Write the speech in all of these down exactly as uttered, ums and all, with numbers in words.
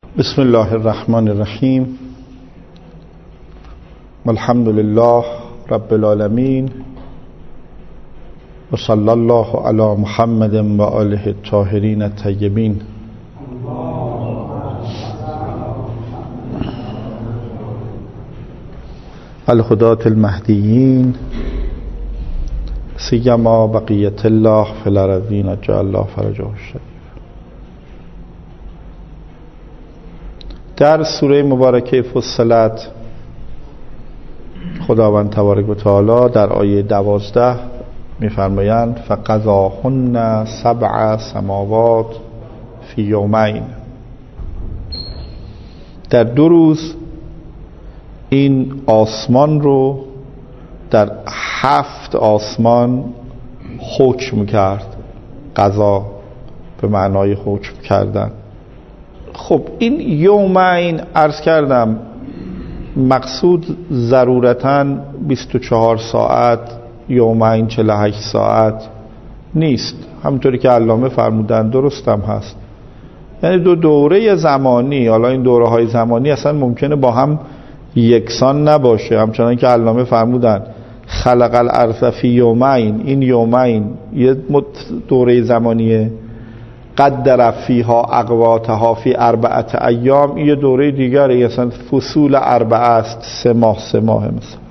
بسم الله الرحمن الرحیم والحمد لله رب العالمین و صلی الله علی محمد و آله الطاهرین الطیبین. الهداة المهدیین سیما بقیت الله فی الارضین جعل الله فرجه الشریف. در سوره مبارکه فصلت خداوند تبارک و تعالی در آیه دوازده می‌فرمایند فقضاهن سبع سماوات فی یومین. در دو روز این آسمان رو در هفت آسمان حکم کرد. قضا به معنای حکم کردن. خب این یومین عرض کردم مقصود ضرورتاً بیست و چهار ساعت، یومین چهل و هشت ساعت نیست، همونطوری که علامه فرمودن درستم هست. یعنی دو دوره زمانی، حالا این دوره های زمانی اصلا ممکنه با هم یکسان نباشه، همچنان که علامه فرمودن خلق الارض فی یومین. این یومین یه دوره زمانیه، قدر فیها اقواتها فی اربعت ایام یه دوره دیگره، اصلا فصول اربعه است، سه ماه سه ماه مثلا.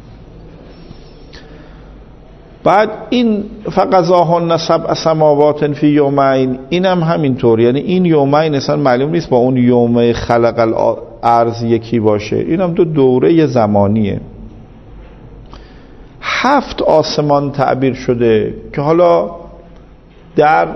بعد این فقضاهن سبع سماوات فی یومین این هم همینطور، یعنی این یومین اصلا معلوم نیست با اون یوم خلق الارض یکی باشه، این هم دو دوره زمانیه. هفت آسمان تعبیر شده که حالا در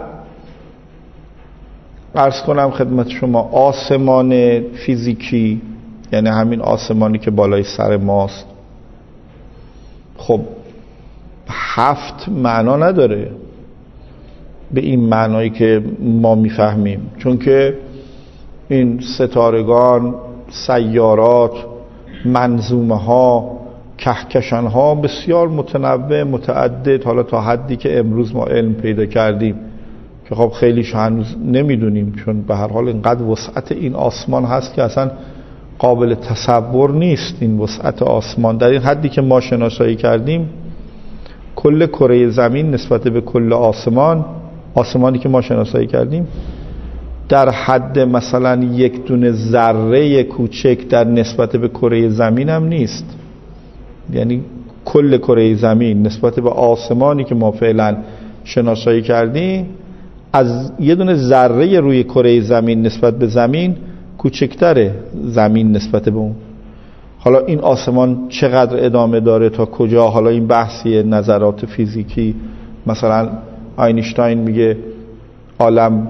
عرض کنم خدمت شما آسمان فیزیکی، یعنی همین آسمانی که بالای سر ماست، خب هفت معنا نداره به این معنایی که ما میفهمیم، چون که این ستارگان، سیارات، منظومه ها، کهکشان ها بسیار متنوع متعدد، حالا تا حدی که امروز ما علم پیدا کردیم که خب خیلیش هنوز نمیدونیم، چون به هر حال اینقدر وسعت این آسمان هست که اصلا قابل تصور نیست. این وسعت آسمان در این حدی که ما شناسایی کردیم، کل کره زمین نسبت به کل آسمان، آسمانی که ما شناسایی کردیم در حد مثلا یک دونه ذره کوچک در نسبت به کره زمین هم نیست. یعنی کل کره زمین نسبت به آسمانی که ما فعلا شناسایی کردیم، از یه دونه ذره روی کره زمین نسبت به زمین کوچکتره زمین نسبت به اون. حالا این آسمان چقدر ادامه داره تا کجا، حالا این بحثی نظرات فیزیکی، مثلا آینشتاین میگه عالم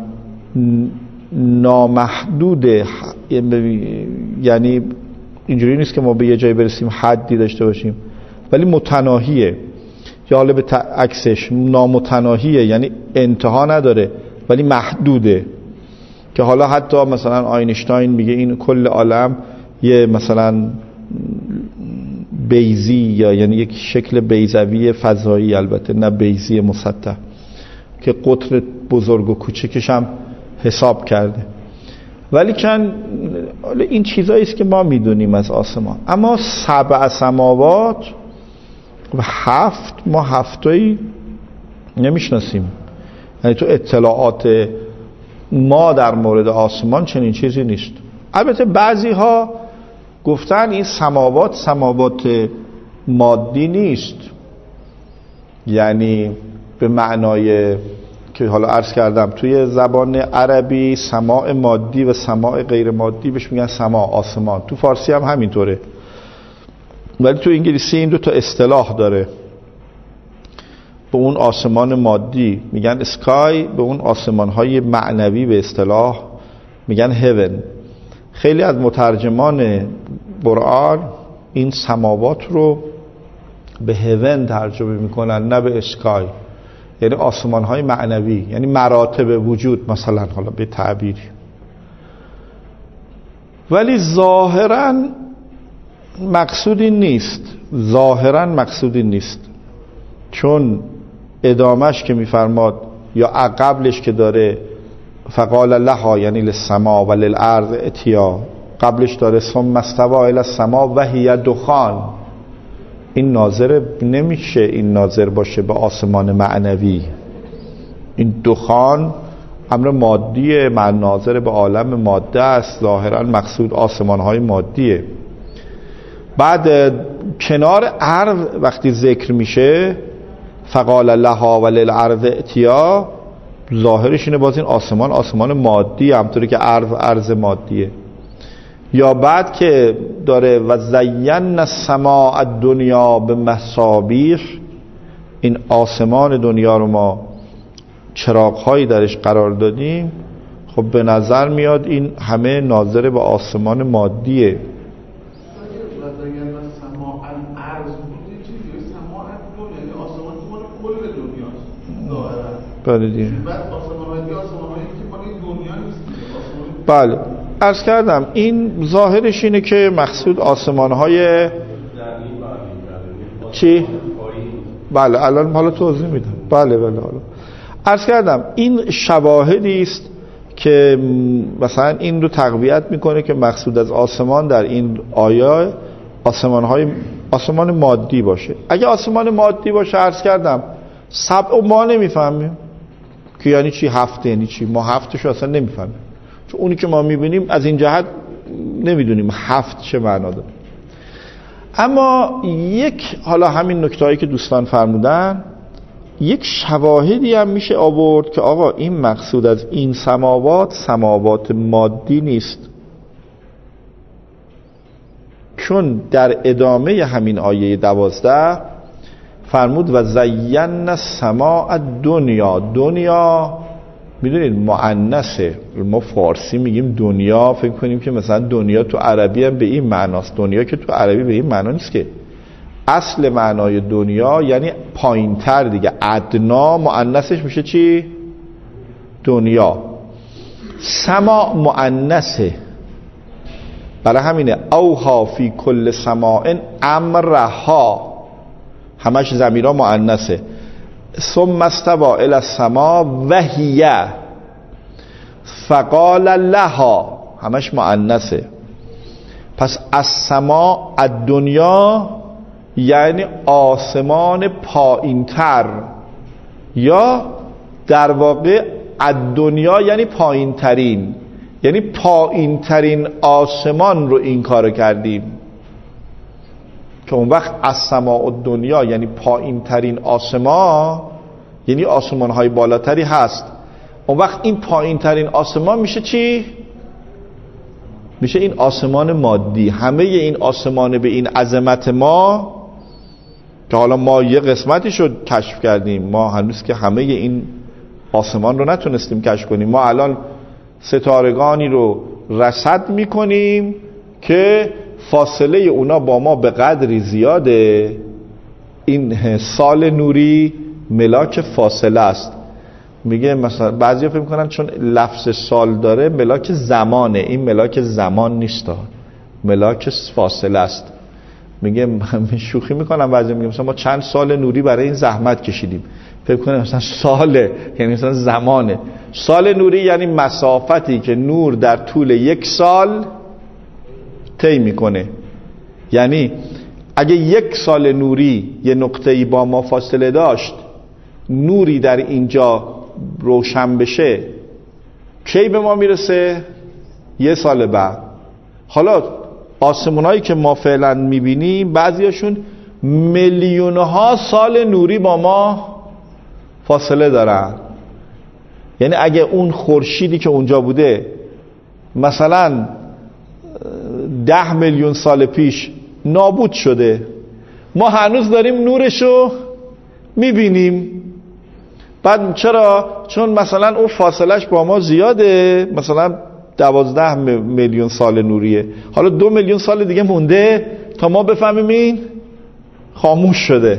نامحدوده، یعنی اینجوری نیست که ما به یه جای برسیم حدی داشته باشیم، ولی متناهیه، یا حالا به عکسش نامتناهیه، یعنی انتها نداره ولی محدوده، که حالا حتی مثلا آینشتاین میگه این کل عالم یه مثلا بیضی، یا یعنی یک شکل بیضوی فضایی، البته نه بیضی مسطح، که قطر بزرگ و کوچکش هم حساب کرده. ولی چند این چیزایی است که ما میدونیم از آسمان. اما سبع سماوات و هفت، ما هفتایی نمیشناسیم، یعنی تو اطلاعات ما در مورد آسمان چنین چیزی نیست. البته بعضی ها گفتن این سماوات سماوات مادی نیست، یعنی به معنای که حالا عرض کردم توی زبان عربی سماع مادی و سماع غیر مادی بهش میگن سماع، آسمان. تو فارسی هم همینطوره، ولی تو انگلیسی این دو تا اصطلاح داره. به اون آسمان مادی میگن اسکای، به اون آسمان‌های معنوی به اصطلاح میگن هیون. خیلی از مترجمان قرآن این سماوات رو به هیون ترجمه میکنن، نه به اسکای، یعنی آسمان‌های معنوی، یعنی مراتب وجود مثلا، حالا به تعبیری. ولی ظاهراً مقصودی نیست، ظاهراً مقصودی نیست، چون ادامش که میفرماد یا قبلش که داره فقال لها یعنی للسما و للارض اتیا، قبلش داره ثم استوى الی السما و هی دخان. این ناظر نمیشه این ناظر باشه به آسمان معنوی، این دخان امر مادیه، معنی ناظر به عالم ماده است، ظاهرا مقصود آسمان های مادیه. بعد کنار ارض وقتی ذکر میشه فقال لها و للارض اتیا، ظاهرش اینه باز این آسمان آسمان مادی، همطوری که ارض ارض مادیه. یا بعد که داره و زینا السماء الدنیا بمصابیح، این آسمان دنیا رو ما چراغ‌هایی درش قرار دادیم، خب به نظر میاد این همه ناظر به آسمان مادیه. بله دیگه. بله عرض کردم این ظاهرش اینه که مقصود آسمان‌های چی؟ بله الان حالا توضیح میدم. بله بله حالا عرض کردم این شواهدی است که مثلا این رو تقویت میکنه که مقصود از آسمان در این آیه آسمان‌های آسمان مادی باشه. اگه آسمان مادی باشه عرض کردم سبع ما نمیفهمیم که یعنی چی هفت، یعنی چی ما هفتشو اصلا نمیفهمیم، چون اونی که ما میبینیم از این جهت نمیدونیم هفت چه معنا داره. اما یک حالا همین نکتهایی که دوستان فرمودن، یک شواهدی هم میشه آورد که آقا این مقصود از این سماوات سماوات مادی نیست، چون در ادامه همین آیه دوازده فرمود و زینا السماء الدنیا. دنیا میدونید مؤنثه، ما فارسی میگیم دنیا، فکر کنیم که مثلا دنیا تو عربی هم به این معناست. دنیا که تو عربی به این معنا نیست که. اصل معنای دنیا یعنی پایینتر دیگه، ادنا مؤنثش میشه چی؟ دنیا. سما مؤنثه، برای همینه اوها فی کل سماء امرها، همش ضمیرها مؤنثه. ثم استوى الی السماء و هی فقال لها، همش مؤنثه. پس السماء الدنیا یعنی آسمان پایینتر، یا در واقع الدنیا یعنی پایینترین، یعنی پایینترین آسمان رو این کارو کردیم. که اون وقت السماء الدنیا یعنی پایینترین آسمان، یعنی آسمان های بالاتری هست. اون وقت این پایینترین آسمان میشه چی؟ میشه این آسمان مادی. همه این آسمان به این عظمت ما که حالا ما یه قسمتیش رو کشف کردیم، ما هنوز که همه این آسمان رو نتونستیم کشف کنیم. ما الان ستارگانی رو رصد میکنیم که فاصله اونا با ما به قدری زیاده، این سال نوری ملاک فاصله است. میگه مثلا بعضیا فکر میکنن چون لفظ سال داره ملاک زمانه، این ملاک زمان نیست، ملاک فاصله است. میگه من شوخی میکنم بعضی میگم مثلا ما چند سال نوری برای این زحمت کشیدیم، فکر کنم مثلا ساله یعنی مثلا زمانه. سال نوری یعنی مسافتی که نور در طول یک سال طی میکنه. یعنی اگه یک سال نوری یه نقطه‌ای با ما فاصله داشت، نوری در اینجا روشن بشه کی به ما میرسه؟ یه سال بعد. حالا آسمونایی که ما فعلا میبینیم بعضیاشون میلیونها سال نوری با ما فاصله دارن. یعنی اگه اون خورشیدی که اونجا بوده مثلا ده میلیون سال پیش نابود شده، ما هنوز داریم نورشو میبینیم. بعد چرا؟ چون مثلا اون فاصلهش با ما زیاده، مثلا دوازده میلیون سال نوریه، حالا دو میلیون سال دیگه مونده تا ما بفهمیم این خاموش شده.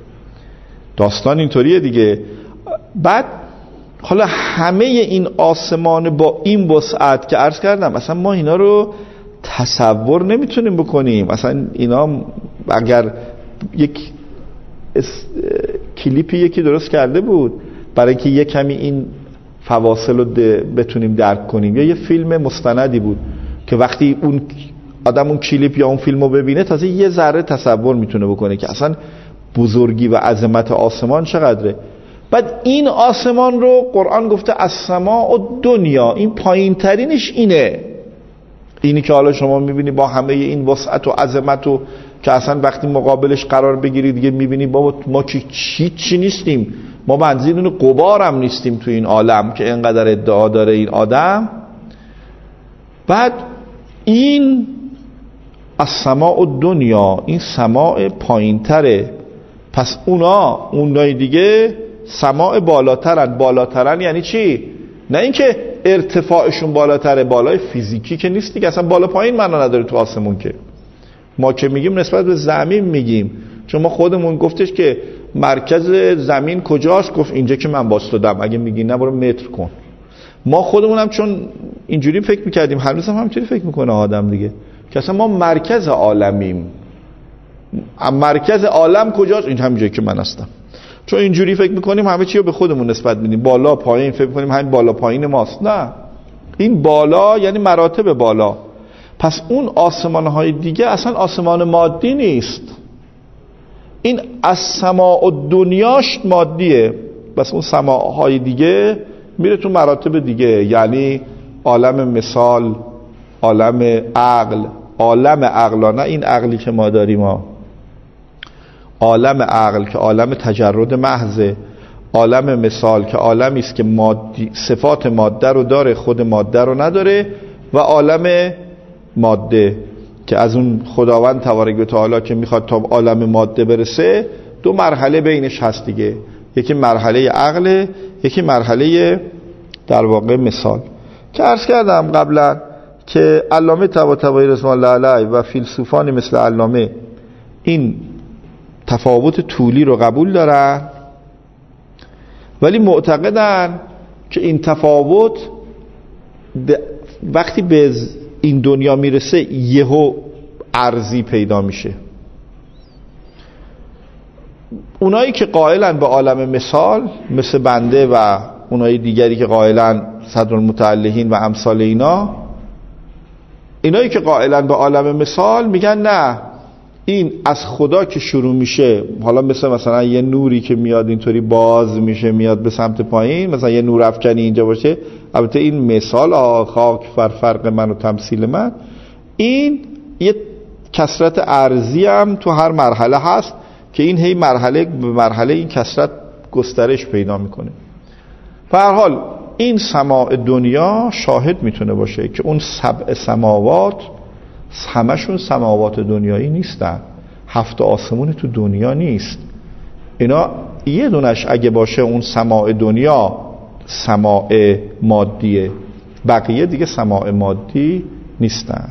داستان اینطوریه دیگه. بعد حالا همه این آسمان با این وسعت که عرض کردم، اصلا ما اینا رو تصور نمیتونیم بکنیم. اصلا اینا اگر یک کلیپی یکی درست کرده بود برای که یک کمی این فواصل رو بتونیم درک کنیم. یا یه فیلم مستندی بود که وقتی اون آدم اون کلیپ یا اون فیلم رو ببینه تازه یه ذره تصور میتونه بکنه که اصلا بزرگی و عظمت آسمان چقدره. بعد این آسمان رو قرآن گفته السماء الدنیا، این پایین ترینش اینه، اینی که حالا شما میبینی با همه این وسعت و عظمت و که اصلا وقتی مقابلش قرار بگیری دیگه میبینی بابا ما که چی چی نیستیم، ما منزل اون غبار هم نیستیم تو این عالم که اینقدر ادعا داره این آدم. بعد این السماء الدنیا، این سماع پایین تره، پس اونا اونای دیگه سماع بالاترن. بالاترن یعنی چی؟ نه اینکه ارتفاعشون بالاتره، بالای فیزیکی که نیست دیگه، اصلا بالا پایین معنا نداره تو آسمون. که ما که میگیم نسبت به زمین میگیم، چون ما خودمون گفتش که مرکز زمین کجاست، گفت اینجا که من واسطادم، اگه میگی نه برو متر کن. ما خودمونم چون اینجوری فکر میکردیم، هنوز هم همینجوری فکر میکنه آدم دیگه، که اصلا ما مرکز عالمیم. مرکز عالم کجاست؟ این همینجایی که من هستم. چون اینجوری فکر میکنیم همه چی رو به خودمون نسبت میدیم، بالا پایین فکر میکنیم همین بالا پایین ماست. نه، این بالا یعنی مراتب بالا. پس اون آسمان‌های دیگه اصلا آسمان مادی نیست، این از سماع و دنیاش مادیه. بس اون سماع‌های دیگه میره تو مراتب دیگه، یعنی عالم مثال، عالم عقل، عالم عقلانه، این عقلی که ما داریم ما، عالم عقل که عالم تجرد محضه، عالم مثال که عالمی است که مادی صفات ماده رو داره خود ماده رو نداره، و عالم ماده که از اون خداوند تبارک و تعالی که میخواد تا عالم ماده برسه دو مرحله بینش هست دیگه، یکی مرحله عقل، یکی مرحله در واقع مثال. که عرض کردم قبلا که علامه طباطبایی رضوان الله علیه و فیلسوفانی مثل علامه این تفاوت طولی رو قبول دارن، ولی معتقدن که این تفاوت وقتی به این دنیا میرسه یهو عرضی پیدا میشه. اونایی که قائلن به عالم مثال مثل بنده و اونایی دیگری که قائلن صدرالمتعلهین و امثال اینا، اینایی که قائلن به عالم مثال میگن نه، این از خدا که شروع میشه، حالا مثل مثلا یه نوری که میاد اینطوری باز میشه میاد به سمت پایین، مثلا یه نور افکنی اینجا باشه، البته این مثال خاک فر فرق من و تمثیل من، این یه کثرت ارضی هم تو هر مرحله هست که این هی مرحله به مرحله این کثرت گسترش پیدا میکنه. به هر حال این سماع دنیا شاهد میتونه باشه که اون سبع سماوات همشون سماوات دنیایی نیستن، هفت آسمون تو دنیا نیست، اینا یه دونش اگه باشه اون سماع دنیا سماع مادیه، بقیه دیگه سماع مادی نیستن.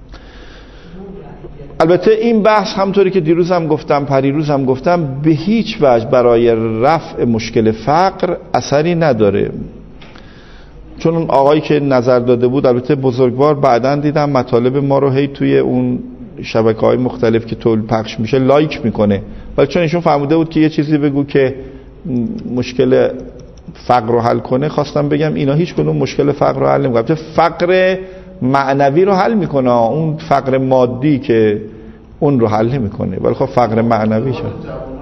البته این بحث همطوری که دیروز هم گفتم پریروز هم گفتم به هیچ وجه برای رفع مشکل فقر اثری نداره، چون اون آقایی که نظر داده بود البته بزرگوار بعداً دیدم مطالب ما رو هی توی اون شبکه‌های مختلف که تول پخش میشه لایک میکنه، ولی چون ایشون فهمیده بود که یه چیزی بگو که مشکل فقر رو حل کنه، خواستم بگم اینا هیچ کدوم مشکل فقر رو حل نمیکنه. فقر معنوی رو حل میکنه، اون فقر مادی که اون رو حل نمیکنه، ولی خب فقر معنوی شد.